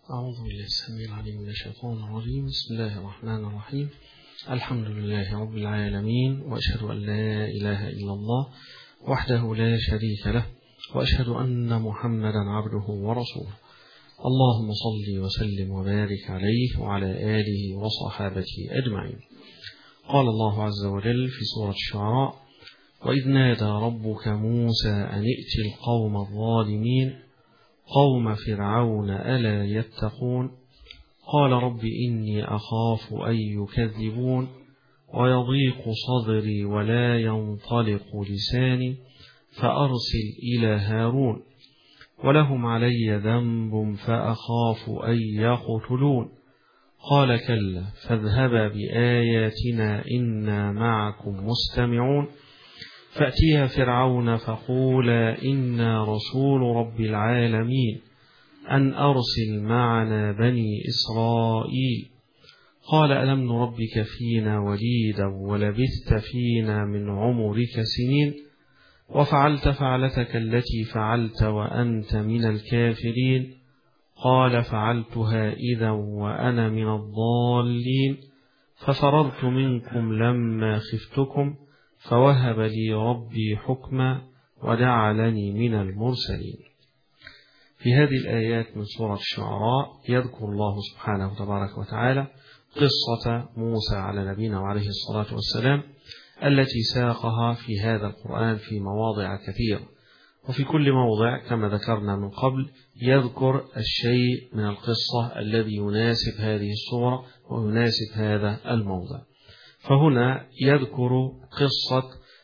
أعوذ بالله السميع العليم من الشيطان الرجيم. بسم الله الرحمن الرحيم. الحمد لله رب العالمين، وأشهد أن لا إله إلا الله وحده لا شريك له، وأشهد أن محمدا عبده ورسوله. اللهم صل وسلم وبارك عليه وعلى آله وصحابته أجمعين. قال الله عز وجل في سورة الشعراء: وإذ نادى ربك موسى أن ائت القوم الظالمين قوم فرعون ألا يتقون قال رب إني أخاف أن يكذبون ويضيق صدري ولا ينطلق لساني فأرسل إلى هارون ولهم علي ذنب فأخاف أن يقتلون قال كلا فاذهبا بآياتنا إنا معكم مستمعون فأتيها فرعون فقولا إنا رسول رب العالمين أن أرسل معنا بني إسرائيل قال ألم نربك فينا وليدا ولبثت فينا من عمرك سنين وفعلت فعلتك التي فعلت وأنت من الكافرين قال فعلتها إذا وأنا من الضالين ففررت منكم لما خفتكم فوهب لي ربي حكما وجعلني من المرسلين. في هذه الآيات من سورة الشعراء يذكر الله سبحانه تبارك وتعالى قصة موسى على نبينا وعليه الصلاة والسلام التي ساقها في هذا القرآن في مواضع كثيرة، وفي كل موضع كما ذكرنا من قبل يذكر الشيء من القصة الذي يناسب هذه السورة ويناسب هذا الموضع. فهنا يذكر قصة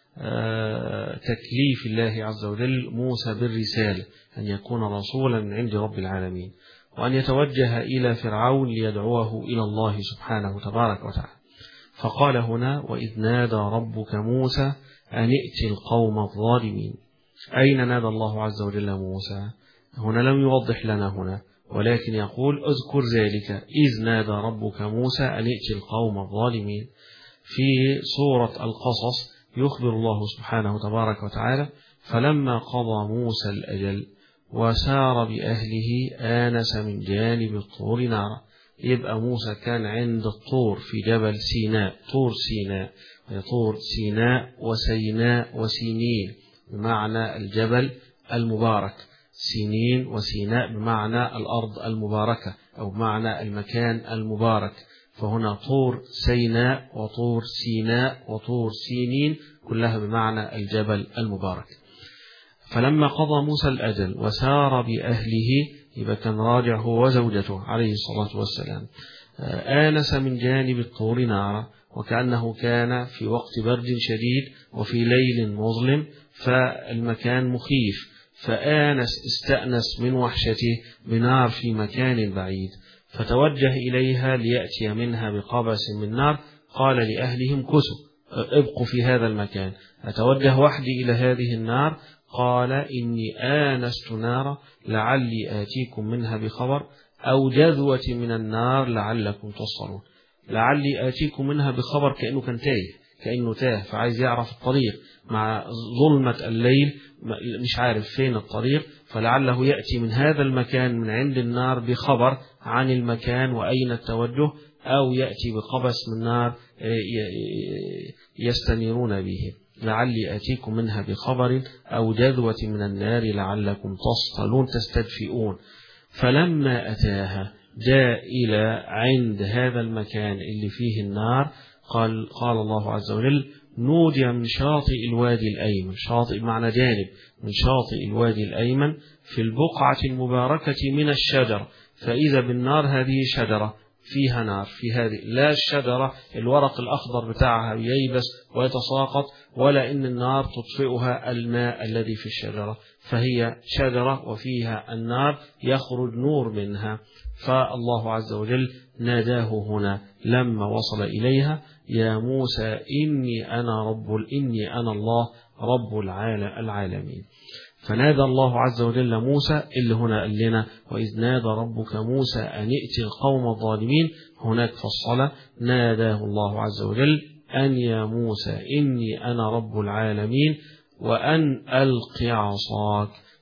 تكليف الله عز وجل موسى بالرسالة، أن يكون رسولا من عند رب العالمين، وأن يتوجه إلى فرعون ليدعوه إلى الله سبحانه تبارك وتعالى. فقال هنا: وإذ نادى ربك موسى أن ائت القوم الظالمين. أين نادى الله عز وجل موسى؟ هنا لم يوضح لنا هنا، ولكن يقول: اذكر ذلك إذ نادى ربك موسى أن ائت القوم الظالمين. في سورة القصص يخبر الله سبحانه تبارك وتعالى: فلما قضى موسى الأجل وسار بأهله آنس من جانب الطور نارا. يبقى موسى كان عند الطور في جبل سيناء، طور سيناء، طور سيناء وسيناء وسينين بمعنى الجبل المبارك، سينين وسيناء بمعنى الأرض المباركة أو بمعنى المكان المبارك. فهنا طور سيناء وطور سيناء وطور سينين كلها بمعنى الجبل المبارك. فلما قضى موسى الأجل وسار بأهله، يبقى كان راجع هو وزوجته عليه الصلاة والسلام، آنس من جانب الطور نارا، وكأنه كان في وقت برد شديد وفي ليل مظلم فالمكان مخيف، استأنس من وحشته بنار في مكان بعيد، فتوجه إليها ليأتي منها بقبس من نار. قال لأهلهم: كسوا ابقوا في هذا المكان، أتوجه وحدي إلى هذه النار. قال: إني آنست نارا لعلي آتيكم منها بخبر أو جذوة من النار لعلكم تصلون. لعلي آتيكم منها بخبر، كأنه كان كأنه تاه، فعايز يعرف الطريق مع ظلمة الليل، مش عارف فين الطريق، فلعله يأتي من هذا المكان من عند النار بخبر عن المكان وأين التوجه، أو يأتي بقبس من نار يستنيرون به. لعلي آتيكم منها بخبر أو جذوة من النار لعلكم تصطلون تستدفئون. فلما أتاها جاء إلى عند هذا المكان اللي فيه النار، قال الله عز وجل: نودي من شاطئ الوادي الأيمن. شاطئ بمعنى جانب، من شاطئ الوادي الأيمن في البقعة المباركة من الشجر، فإذا بالنار هذه شجرة فيها نار، في هذه لا الشجرة الورق الأخضر بتاعها ييبس ويتساقط، ولا إن النار تطفئها الماء الذي في الشجرة، فهي شجرة وفيها النار يخرج نور منها. فالله عز وجل ناداه هنا لما وصل إليها: يا موسى إني أنا الله رب العالمين. فنادى الله عز وجل موسى، اللي هنا قال لنا: وإذ نادى ربك موسى أن ائت القوم الظالمين. هناك فصل ناداه الله عز وجل أن يا موسى إني أنا رب العالمين وأن ألق عصاك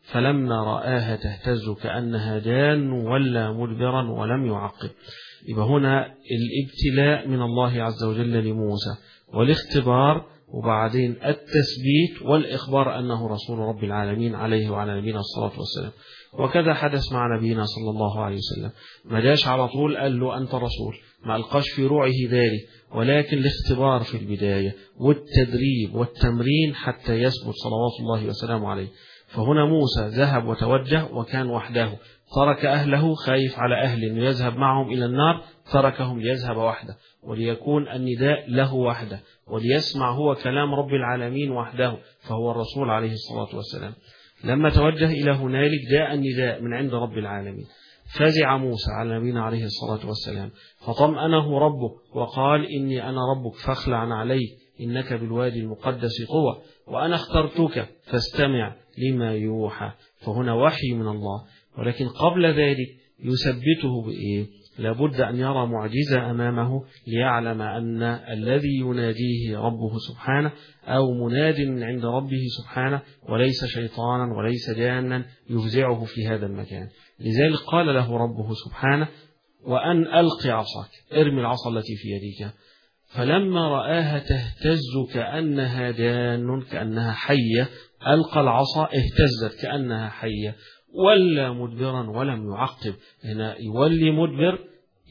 فلما رآها تهتز كأنها جان ولا مدبرا ولم يعقب. يبقى هنا الابتلاء من الله عز وجل لموسى والاختبار، وبعدين التثبيت والإخبار أنه رسول رب العالمين عليه وعلى نبينا الصلاة والسلام. وكذا حدث مع نبينا صلى الله عليه وسلم، ما جاش على طول قال له أنت رسول، ما ألقاش في روعه ذلك، ولكن الاختبار في البداية والتدريب والتمرين حتى يثبت صلوات الله وسلامه عليه. فهنا موسى ذهب وتوجه وكان وحده، ترك أهله خايف على أهل أنه يذهب معهم إلى النار، تركهم ليذهب وحده وليكون النداء له وحده وليسمع هو كلام رب العالمين وحده، فهو الرسول عليه الصلاة والسلام. لما توجه إلى هنالك جاء النداء من عند رب العالمين، فزع موسى على نبينا عليه الصلاة والسلام، فطمأنه ربه وقال إني أنا ربك فاخلع عليك إنك بالوادي المقدس طوى وأنا اخترتك فاستمع لما يوحى. فهنا وحي من الله، ولكن قبل ذلك يثبته بإيه؟ لابد أن يرى معجزة أمامه ليعلم أن الذي يناديه ربه سبحانه أو مناد من عند ربه سبحانه، وليس شيطانا وليس جانا يفزعه في هذا المكان. لذلك قال له ربه سبحانه وأن ألق عصاك، ارمي العصا التي في يديك. فلما رآها تهتز كأنها جان كأنها حية، ألقى العصا اهتزت كأنها حية، ولا مدبرا ولم يعقب. هنا يولي مدبر،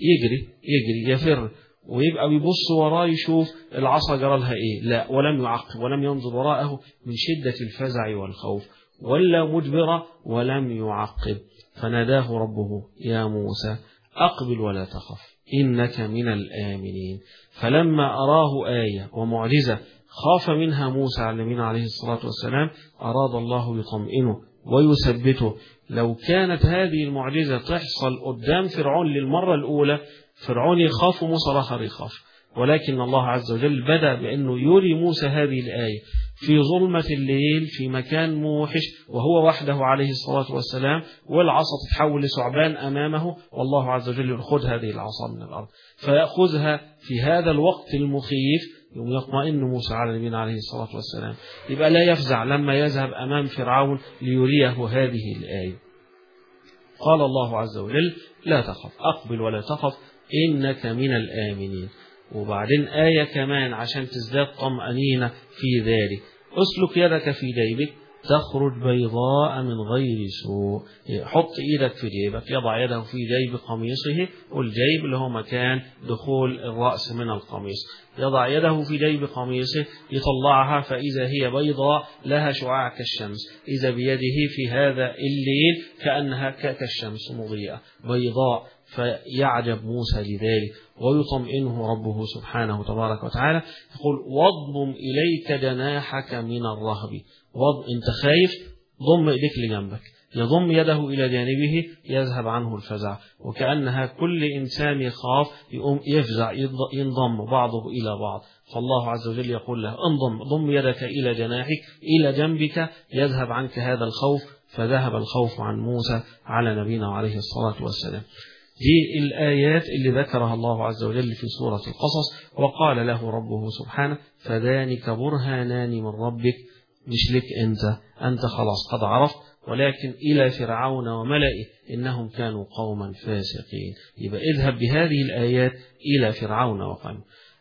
يجري يفر ويبقى بيبص وراه يشوف العصا جرى لها ايه، لا، ولم يعقب ولم ينظر وراءه من شدة الفزع والخوف، ولا مدبر ولم يعقب. فناداه ربه يا موسى أقبل ولا تخف إنك من الآمنين. فلما أراه آية ومعجزة خاف منها موسى عليه الصلاة والسلام، أراد الله يطمئنه ويثبته. لو كانت هذه المعجزة تحصل قدام فرعون للمرة الأولى، فرعون يخاف وموسى الآخر يخاف، ولكن الله عز وجل بدأ بأنه يري موسى هذه الآية في ظلمة الليل في مكان موحش وهو وحده عليه الصلاة والسلام، والعصا تتحول لثعبان أمامه، والله عز وجل يأخذ هذه العصا من الأرض فيأخذها في هذا الوقت المخيف، يطمئن موسى على نبينا عليه الصلاة والسلام، يبقى لا يفزع لما يذهب أمام فرعون ليريه هذه الآية. قال الله عز وجل لا تخف أقبل ولا تخف إنك من الآمنين. وبعدين آية كمان عشان تزداد طمأنينة في ذلك، أسلك يدك في جيبك تخرج بيضاء من غير سوء. حط إيدك في جيبك، يضع يده في جيب قميصه، والجيب اللي هو مكان دخول الرأس من القميص، يضع يده في جيب قميصه يطلعها فإذا هي بيضاء لها شعاع كالشمس، إذا بيده في هذا الليل كأنها كالشمس مضيئة بيضاء. فيعجب موسى لذلك ويطمئنه ربه سبحانه تبارك وتعالى، يقول واضم إليك جناحك من الرهب. انت خايف، ضم ايديك لجنبك، يضم يده إلى جانبه يذهب عنه الفزع، وكأنها كل إنسان يخاف يقوم يفزع ينضم بعضه إلى بعض. فالله عز وجل يقول له ضم يدك إلى جناحك إلى جنبك يذهب عنك هذا الخوف. فذهب الخوف عن موسى على نبينا عليه الصلاة والسلام. دي الآيات اللي ذكرها الله عز وجل في سورة القصص. وقال له ربه سبحانه فذلك برهانان من ربك، مش لك أنت خلاص قد عرفت، ولكن إلى فرعون وملئه إنهم كانوا قوما فاسقين. يبقى اذهب بهذه الآيات إلى فرعون وقومه.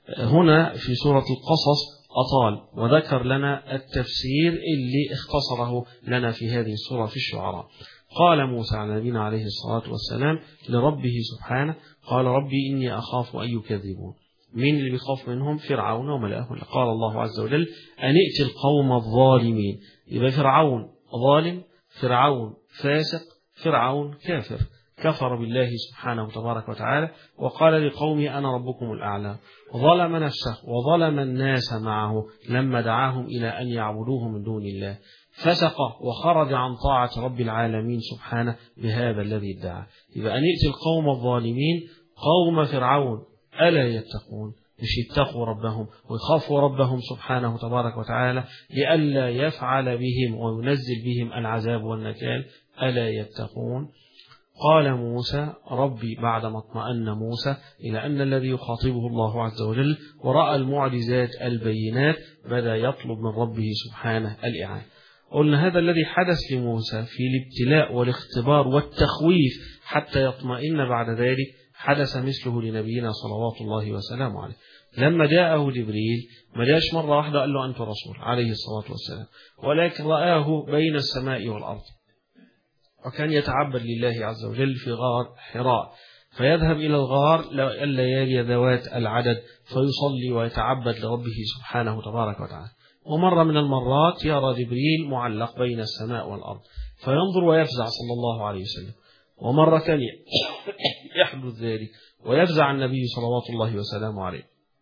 هنا في سورة القصص أطال وذكر لنا التفسير اللي اختصره لنا في هذه السورة في الشعراء. قال موسى على نبينا عليه الصلاة والسلام لربه سبحانه قال ربي إني أخاف أن يكذبون. مين اللي بيخاف منهم؟ فرعون وملئه. قال الله عز وجل أن ائت القوم الظالمين. يبقى فرعون ظالم، فرعون فاسق، فرعون كافر، كفر بالله سبحانه تبارك وتعالى وقال لقومه أنا ربكم الأعلى، ظلم نفسه وظلم الناس معه لما دعاهم إلى أن يعبدوه من دون الله، فسق وخرج عن طاعة رب العالمين سبحانه بهذا الذي ادعى. يبقى أن يأتي القوم الظالمين قوم فرعون ألا يتقون، مش يتقوا ربهم ويخافوا ربهم سبحانه تبارك وتعالى لئلا يفعل بهم وينزل بهم العذاب والنكال، ألا يتقون. قال موسى ربي بعدما اطمأن موسى إلى أن الذي يخاطبه الله عز وجل ورأى المعجزات البينات بدأ يطلب من ربه سبحانه الإعانة. قلنا هذا الذي حدث لموسى في الابتلاء والاختبار والتخويف حتى يطمئن بعد ذلك حدث مثله لنبينا صلوات الله وسلامه عليه. لما جاءه جبريل ما جاءش مرة واحدة قال له أنت رسول عليه الصلاة والسلام، ولكن رآه بين السماء والأرض، وكان يتعبد لله عز وجل في غار حراء، فيذهب إلى الغار الليالي ذوات العدد فيصلي ويتعبد لربه سبحانه تبارك وتعالى. ومرة من المرات يرى جبريل معلق بين السماء والأرض فينظر ويفزع صلى الله عليه وسلم. ومرة ثانية يحدث ذلك ويفزع النبي صلوات الله وسلامه عليه،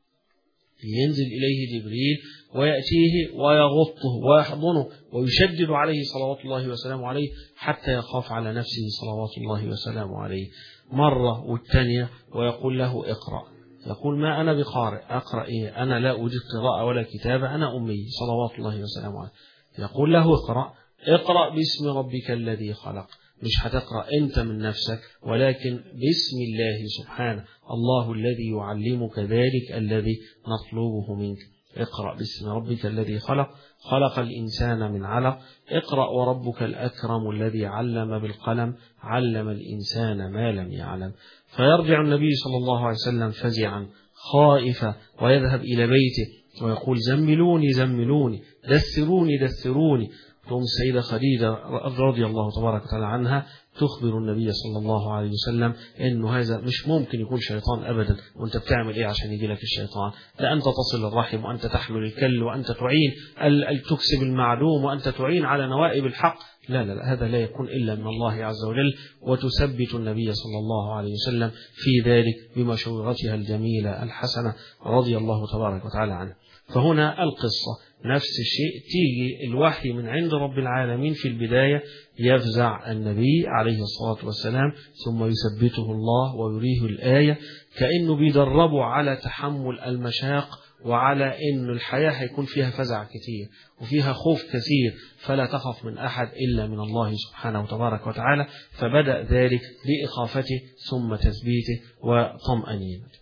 ينزل إليه جبريل ويأتيه ويغطه ويحضنه ويشدد عليه صلوات الله وسلامه عليه حتى يخاف على نفسه صلوات الله وسلامه عليه. مرة والثانية ويقول له اقرأ، يقول ما أنا بقارئ، أقرأ إيه؟ أنا لا أوجد قراءة ولا كتابة، أنا أمي صلوات الله وسلامه عليه. يقول له اقرأ باسم ربك الذي خلق، مش هتقرأ أنت من نفسك ولكن باسم الله سبحانه، الله الذي يعلمك ذلك الذي نطلبه منك. اقرأ باسم ربك الذي خلق، خلق الإنسان من علق، اقرأ وربك الأكرم الذي علم بالقلم، علم الإنسان ما لم يعلم. فيرجع النبي صلى الله عليه وسلم فزعا خائفا ويذهب إلى بيته ويقول زملوني زملوني، دثروني دثروني. ثم السيدة خديجة رضي الله تبارك وتعالى عنها تخبر النبي صلى الله عليه وسلم إنه هذا مش ممكن يكون شيطان أبدا، وأنت بتعمل إيه عشان يجي لك الشيطان؟ ده أنت تصل الرحم وأنت تحمل الكل وأنت تعين تكسب المعدوم وأنت تعين على نوائب الحق. لا لا لا، هذا لا يكون إلا من الله عز وجل. وتثبت النبي صلى الله عليه وسلم في ذلك بمشورتها الجميلة الحسنة رضي الله تبارك وتعالى عنه. فهنا القصة نفس الشيء، تيجي الوحي من عند رب العالمين في البداية، يفزع النبي عليه الصلاة والسلام ثم يثبته الله ويريه الآية كأنه بيدربه على تحمل المشاق وعلى أن الحياة هيكون فيها فزع كثير وفيها خوف كثير، فلا تخف من أحد إلا من الله سبحانه وتبارك وتعالى. فبدأ ذلك بإخافته ثم تثبيته وطمأنينته.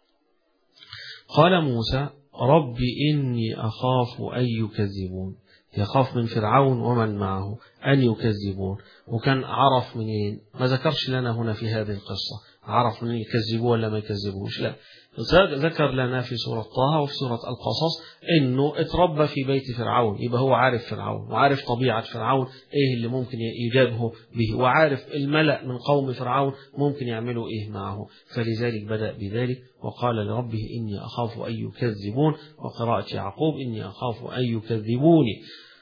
قال موسى رب إني أخاف أن يكذبون، يخاف من فرعون ومن معه أن يكذبون. وكان عرف منين؟ ما ذكرش لنا هنا في هذه القصة عرف من يكذبوه ولا ما يكذبوش، لا، ذكر لنا في سورة طه وفي سورة القصص إنه اتربى في بيت فرعون، يبقى هو عارف فرعون وعارف طبيعة فرعون إيه اللي ممكن يجابه به، وعارف الملأ من قوم فرعون ممكن يعملوا إيه معه، فلذلك بدأ بذلك وقال لربه إني أخاف أن يكذبون. وقراءة يعقوب إني أخاف أن يكذبوني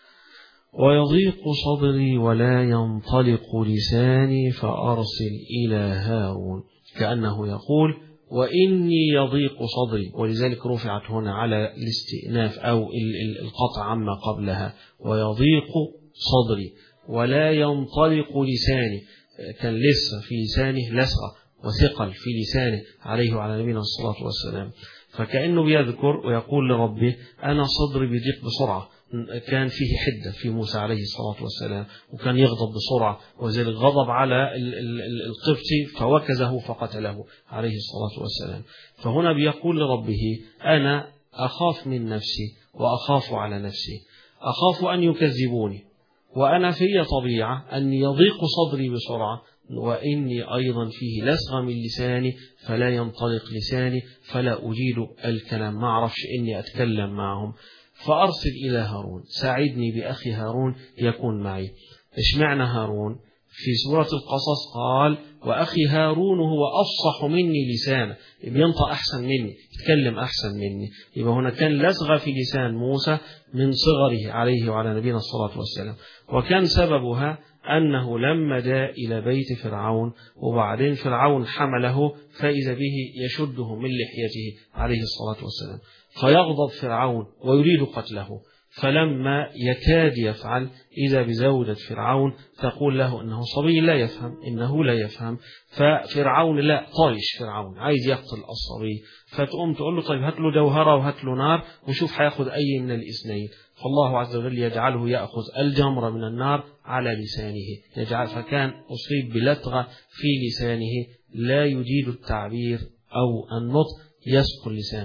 ويضيق صدري ولا ينطلق لساني فأرسل إلى هارون، كأنه يقول وإني يضيق صدري، ولذلك رفعت هنا على الاستئناف أو القطع عما قبلها، ويضيق صدري ولا ينطلق لساني، كان لسه في لسانه لسعة وثقل في لسانه عليه وعلى نبينا الصلاة والسلام، فكأنه بيذكر ويقول لربه أنا صدري بيضيق بسرعة. كان فيه حدة في موسى عليه الصلاة والسلام وكان يغضب بسرعة، وذلك غضب على القبطي فوكزه فقتله عليه الصلاة والسلام. فهنا بيقول لربه أنا أخاف من نفسي وأخاف على نفسي، أخاف أن يكذبوني، وأنا في طبيعة أن يضيق صدري بسرعة، وإني أيضا فيه لسغ من لساني فلا ينطلق لساني فلا أجيد الكلام، ما أعرفش إني أتكلم معهم. فأرسل إلى هارون، ساعدني بأخي هارون يكون معي. إيش معنى هارون؟ في سورة القصص قال وأخي هارون هو أفصح مني لسانا، بينطق أحسن مني، يتكلم أحسن مني. يبقى هنا كان لسغة في لسان موسى من صغره عليه وعلى نبينا الصلاة والسلام، وكان سببها أنه لما جاء إلى بيت فرعون وبعدين فرعون حمله فإذا به يشده من لحيته عليه الصلاة والسلام، فيغضب فرعون ويريد قتله، فلما يكاد يفعل إذا بزوجة فرعون تقول له إنه صبي لا يفهم، إنه لا يفهم، ففرعون لا طايش، فرعون عايز يقتل الصبي، فتقوم تقول له طيب هات له جوهرة وهات له نار وشوف هياخد أي من الاثنين، فالله عز وجل يجعله يأخذ الجمرة من النار على لسانه، فكان أصيب بلتغة في لسانه لا يجيد التعبير أو النطق، يسقل لسانه.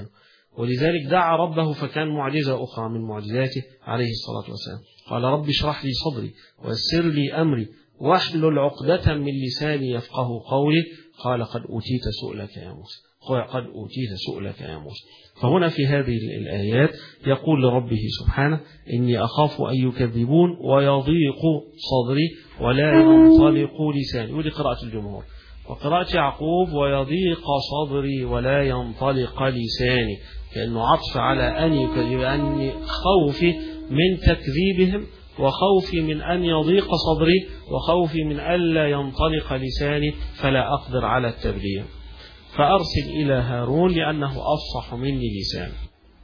ولذلك دعا ربه فكان معجزة أخرى من معجزاته عليه الصلاة والسلام. قال رب اشرح لي صدري ويسر لي أمري واحلل عقدة من لساني يفقه قولي. قال قد أوتيت سؤلك يا موسى، قد أوتيت سؤلك يا موسى. فهنا في هذه الآيات يقول لربه سبحانه إني أخاف أن يكذبون ويضيق صدري ولا ينطلق لساني، ودي قراءة الجمهور. وقراءة يعقوب ويضيق صدري ولا ينطلق لساني، كأنه عطف على أن يكذب، أن خوفي من تكذيبهم وخوفي من أن يضيق صدري وخوفي من ألا ينطلق لساني فلا أقدر على التبليغ، فأرسل إلى هارون لأنه أفصح مني لسان.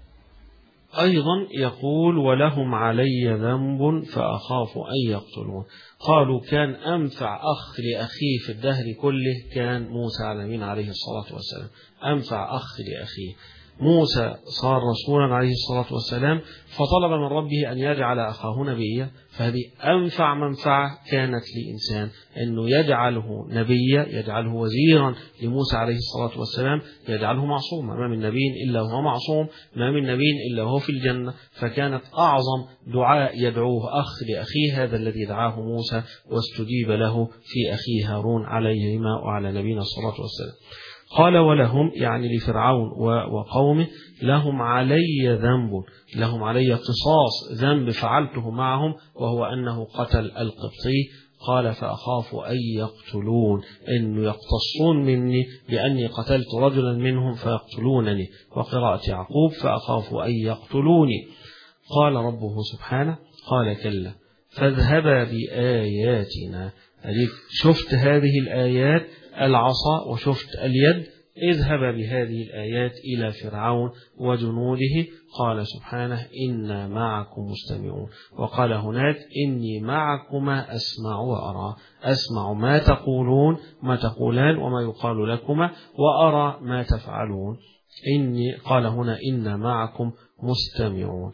أيضا يقول ولهم علي ذنب فأخاف أن يقتلون. قالوا كان أنفع أخ لأخيه في الدهر كله كان موسى عليه الصلاة والسلام، أنفع أخ لأخيه. موسى صار رسولا عليه الصلاة والسلام، فطلب من ربه أن يجعل أخاه نبيا، فهذه أنفع منفعة كانت لإنسان، أنه يجعله نبيا، يجعله وزيرا لموسى عليه الصلاة والسلام، يجعله معصوما. ما من نبي إلا هو معصوم، ما من نبي إلا هو في الجنة. فكانت أعظم دعاء يدعوه أخ لأخيه هذا الذي دعاه موسى واستجيب له في أخيه هارون عليهما وعلى نبينا الصلاة والسلام. قال ولهم يعني لفرعون وقومه لهم علي ذنب، لهم علي قصاص ذنب فعلته معهم وهو أنه قتل القبطي. قال فأخاف أن يقتلون، إن يقتصون مني لأني قتلت رجلا منهم فيقتلونني. وقراءة يعقوب فأخاف أن يقتلوني. قال ربه سبحانه قال كلا فاذهبا بآياتنا. شفت هذه الآيات العصا وشفت اليد، اذهب بهذه الآيات إلى فرعون وجنوده. قال سبحانه إنا معكم مستمعون. وقال هناك إني معكما أسمع وأرى، أسمع ما تقولون ما تقولان وما يقال لكما وأرى ما تفعلون. إني قال هنا إنا معكم مستمعون.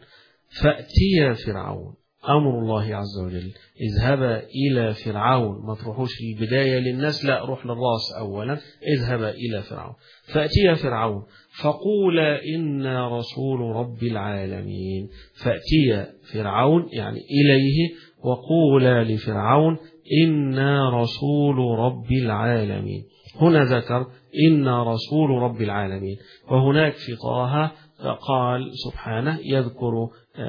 فأتي فرعون، أمر الله عز وجل اذهب إلى فرعون، ما تروحوش في البداية للناس، لا روح للراس أولا، اذهب إلى فرعون. فأتي فرعون فقولا إنا رسول رب العالمين. فأتي فرعون يعني إليه وقولا لفرعون إنا رسول رب العالمين. هنا ذكر إنا رسول رب العالمين، وهناك في طه قال سبحانه يذكر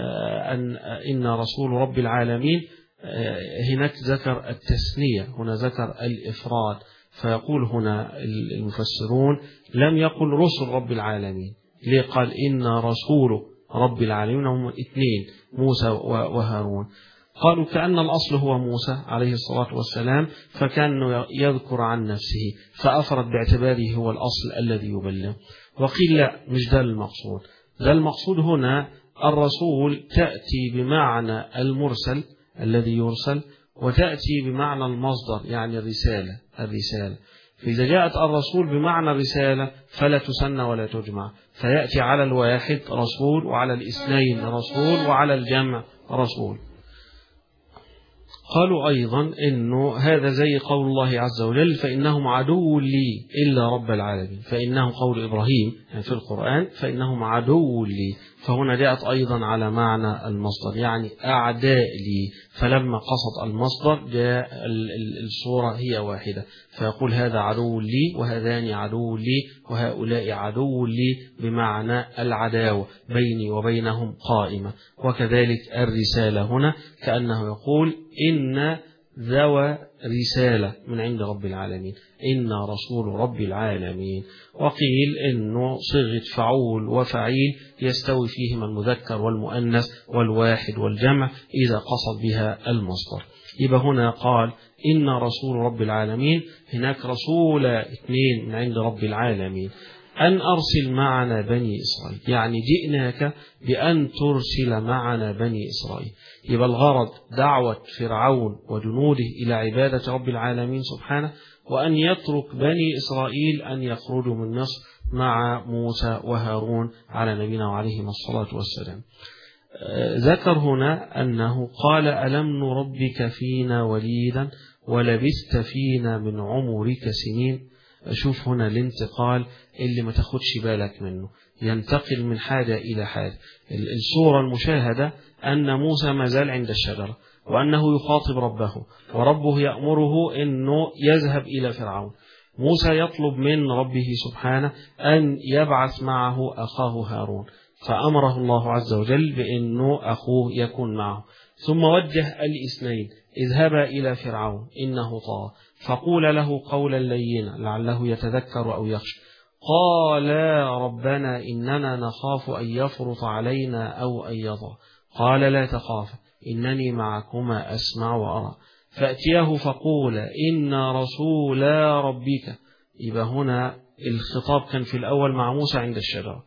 إن رسول رب العالمين، هناك ذكر التثنية، هنا ذكر الإفراد. فيقول هنا المفسرون لم يقل رسل رب العالمين، ليه قال إن رسول رب العالمين؟ هم اثنين موسى وهارون. قالوا كأن الأصل هو موسى عليه الصلاة والسلام، فكان يذكر عن نفسه فأفرد باعتباره هو الأصل الذي يبلغ. وقيل لا، مش ده المقصود، ده المقصود هنا الرسول تأتي بمعنى المرسل الذي يرسل، وتأتي بمعنى المصدر يعني الرسالة. فإذا جاءت الرسول بمعنى الرسالة فلا تسنى ولا تجمع، فيأتي على الواحد رسول وعلى الاثنين رسول وعلى الجمع رسول. قالوا أيضا إنه هذا زي قول الله عز وجل فإنهم عدو لي إلا رب العالمين، فإنه قول إبراهيم يعني في القرآن فإنهم عدو لي، فهنا جاءت أيضا على معنى المصدر يعني أعداء لي، فلما قصد المصدر جاء الصورة هي واحدة، فيقول هذا عدو لي وهذان عدو لي وهؤلاء عدو لي بمعنى العداوة بيني وبينهم قائمة. وكذلك الرسالة هنا كأنه يقول إن ذوى رسالة من عند رب العالمين، إن رسول رب العالمين. وقيل إنه صيغة فعول وفعيل يستوي فيهما المذكر والمؤنث والواحد والجمع إذا قصد بها المصدر. يبقى هنا قال إن رسول رب العالمين، هناك رسول اثنين من عند رب العالمين. أن أرسل معنا بني إسرائيل، يعني جئناك بأن ترسل معنا بني إسرائيل. يبقى الغرض دعوة فرعون وجنوده إلى عبادة رب العالمين سبحانه، وأن يترك بني إسرائيل أن يخرجوا من مصر مع موسى وهارون على نبينا وعليهم الصلاة والسلام. ذكر هنا أنه قال ألم نربك فينا وليدا ولبثت فينا من عمرك سنين. شوف هنا الانتقال اللي ما تاخدش بالك منه، ينتقل من حاجة إلى حاجة. الصورة المشاهدة أن موسى ما زال عند الشجرة، وأنه يخاطب ربه، وربه يأمره أنه يذهب إلى فرعون. موسى يطلب من ربه سبحانه أن يبعث معه أخاه هارون، فأمره الله عز وجل بأنه أخوه يكون معه. ثم وجه الاثنين: اذهبا إلى فرعون إنه طغى فقول له قولا لينا لعله يتذكر أو يخشى. قالا ربنا إننا نخاف أن يفرط علينا أو أن يطغى. قال لا تخافا إنني معكما أسمع وأرى. فأتياه فقول إنا رسولا ربك. يبقى هنا الخطاب كان في الأول مع موسى عند الشجرة.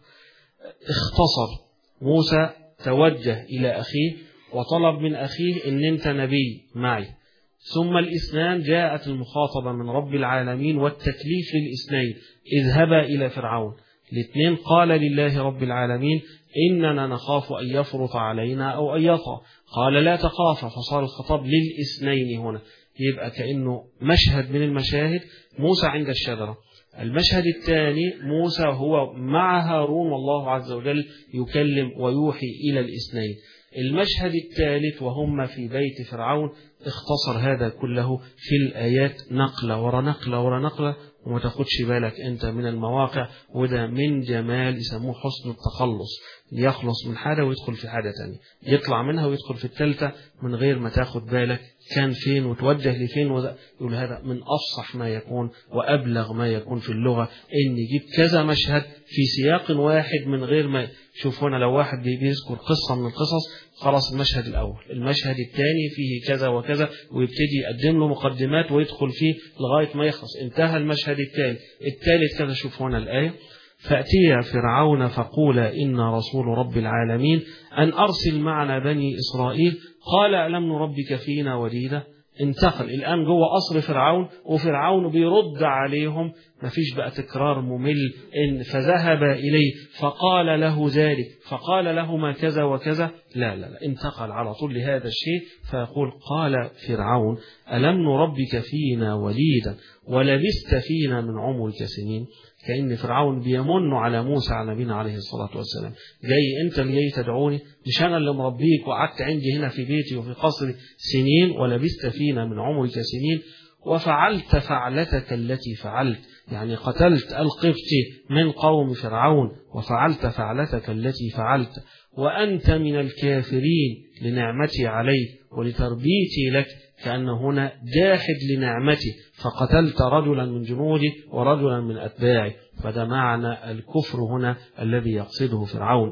اختصر موسى، توجه إلى أخيه وطلب من أخيه إن أنت نبي معي. ثم الاثنان جاءت المخاطبة من رب العالمين والتكليف للاثنين: اذهبا إلى فرعون. الاثنين قال لله رب العالمين إننا نخاف أن يفرط علينا أو أن يطغى. قال لا تخافا، فصار الخطاب للاثنين هنا. يبقى كأنه مشهد من المشاهد موسى عند الشجرة. المشهد الثاني موسى هو مع هارون والله عز وجل يكلم ويوحي إلى الاثنين. المشهد الثالث وهم في بيت فرعون. اختصر هذا كله في الآيات نقلة ورا نقلة ورا نقلة، وما تاخدش بالك أنت من المواقع. وده من جمال يسموه حسن التخلص، يخلص من حاجة ويدخل في حاجة تانية، يطلع منها ويدخل في الثالثة من غير ما تاخد بالك كان فين وتوجه لفين. يقول هذا من أفصح ما يكون وأبلغ ما يكون في اللغة، إن يجيب كذا مشهد في سياق واحد من غير ما. شوف هنا لو واحد بيذكر قصة من القصص، خلاص المشهد الأول، المشهد الثاني فيه كذا وكذا، ويبتدي يقدم له مقدمات ويدخل فيه لغاية ما يخلص. انتهى المشهد الثالث كذا. شوف هنا الآية: فأتيا فرعون فقولا إنا رسول رب العالمين أن أرسل معنا بني إسرائيل. قال ألم نربك فينا وليدا. انتقل الآن جوه قصر فرعون، وفرعون بيرد عليهم، ما فيش بقى تكرار ممل. فذهب إليه فقال له ذلك، فقال له ما كذا وكذا. لا انتقل على طول لهذا الشيء. فيقول قال فرعون ألم نربك فينا وليدا ولبثت فينا من عمرك سنين. كأن فرعون بيمن على موسى على نبينا عليه الصلاة والسلام: جاي أنت اللي جاي تدعوني؟ مش أنا اللي مربيك وقعدت عندي هنا في بيتي وفي قصري سنين، ولبثت فينا من عمرك سنين، وفعلت فعلتك التي فعلت، يعني قتلت القبطي من قوم فرعون وفعلت فعلتك التي فعلت، وأنت من الكافرين لنعمتي عليك ولتربيتي لك. كأن هنا جاحد لنعمتي، فقتلت رجلا من جنودي ورجلا من أتباعي. فده معنى الكفر هنا الذي يقصده فرعون،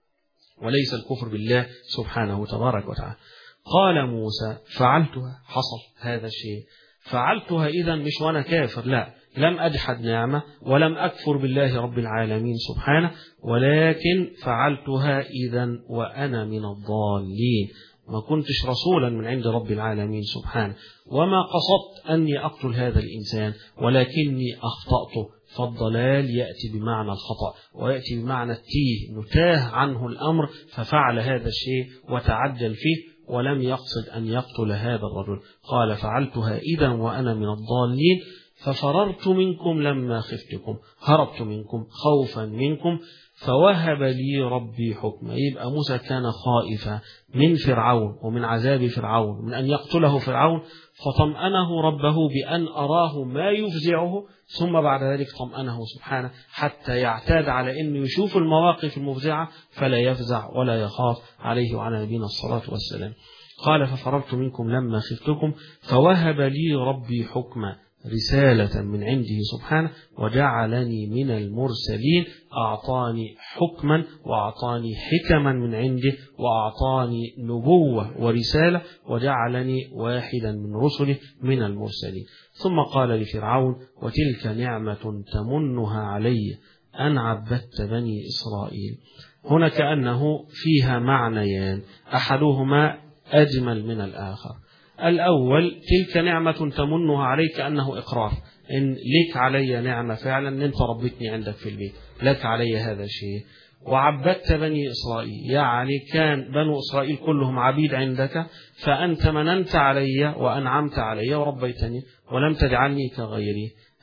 وليس الكفر بالله سبحانه تبارك وتعالى. قال موسى فعلتها، حصل هذا الشيء، فعلتها إذا مش وأنا كافر، لا، لم أجحد نعمة ولم أكفر بالله رب العالمين سبحانه، ولكن فعلتها إذا وأنا من الضالين. ما كنتش رسولا من عند رب العالمين سبحانه، وما قصدت أني أقتل هذا الإنسان، ولكني أخطأته. فالضلال يأتي بمعنى الخطأ، ويأتي بمعنى التيه، نتاه عنه الأمر ففعل هذا الشيء وتعجل فيه، ولم يقصد أن يقتل هذا الرجل. قال فعلتها إذا وأنا من الضالين، ففررت منكم لما خفتكم، هربت منكم خوفا منكم، فوهب لي ربي حكما. يبقى موسى كان خائفا من فرعون ومن عذاب فرعون، من أن يقتله فرعون، فطمأنه ربه بأن أراه ما يفزعه، ثم بعد ذلك طمأنه سبحانه حتى يعتاد على أنه يشوف المواقف المفزعة فلا يفزع ولا يخاف، عليه وعلى نبينا الصلاة والسلام. قال ففررت منكم لما خفتكم، فوهب لي ربي حكما، رسالة من عنده سبحانه، وجعلني من المرسلين. أعطاني حكما وأعطاني حكما من عنده، وأعطاني نبوة ورسالة، وجعلني واحدا من رسله من المرسلين. ثم قال لفرعون وتلك نعمة تمنها علي أن عبدت بني إسرائيل. هنا كأنه فيها معنيان، أحدهما أجمل من الآخر. الأول تلك نعمة تمنها عليك، أنه إقرار إن لك علي نعمة فعلا، أن أنت ربيتني عندك في البيت، لك علي هذا الشيء. وعبدت بني إسرائيل، يعني كان بنو إسرائيل كلهم عبيد عندك، فأنت مننت علي وأنعمت علي وربيتني ولم تجعلني كغيري.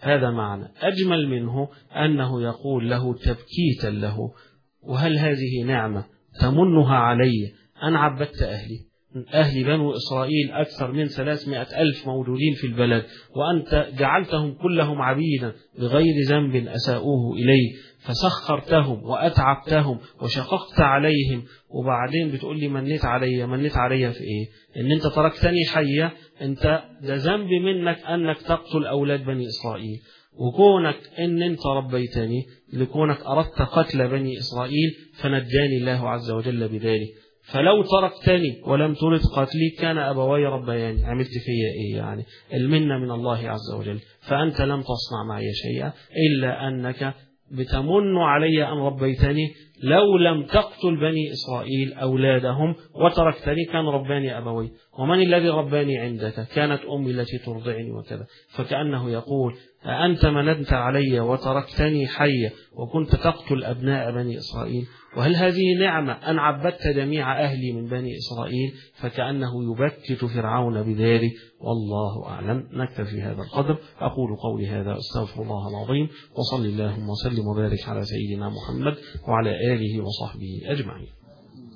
هذا معنى. أجمل منه أنه يقول له تبكيتا له: وهل هذه نعمة تمنها علي أن عبدت أهلي بنو إسرائيل أكثر من 300,000 مولودين في البلد، وأنت جعلتهم كلهم عبيدا بغير ذنب أساؤوه إليه، فسخرتهم وأتعبتهم وشققت عليهم، وبعدين بتقول لي منيت علي في إيه؟ إن أنت تركتني حية. أنت ده ذنب منك أنك تقتل أولاد بني إسرائيل، وكونك إن أنت ربيتني لكونك أردت قتل بني إسرائيل فنجاني الله عز وجل بذلك. فلو تركتني ولم ترد قتلي كان أبوي ربياني، عملت فيا إيه يعني؟ المنة من الله عز وجل. فأنت لم تصنع معي شيئا إلا أنك بتمن علي أن ربيتني. لو لم تقتل بني إسرائيل أولادهم وتركتني كان رباني أبوي، ومن الذي رباني عندك؟ كانت أمي التي ترضعني وكذا. فكأنه يقول: أنت مننت علي وتركتني حية وكنت تقتل أبناء بني إسرائيل، وهل هذه نعمة أن عبدت جميع أهلي من بني إسرائيل؟ فكأنه يبكت فرعون بذلك. والله أعلم. نكتفي هذا القدر. أقول قولي هذا أستغفر الله العظيم، وصلي اللهم وسلم وبارك على سيدنا محمد وعلى آله وصحبه أجمعين.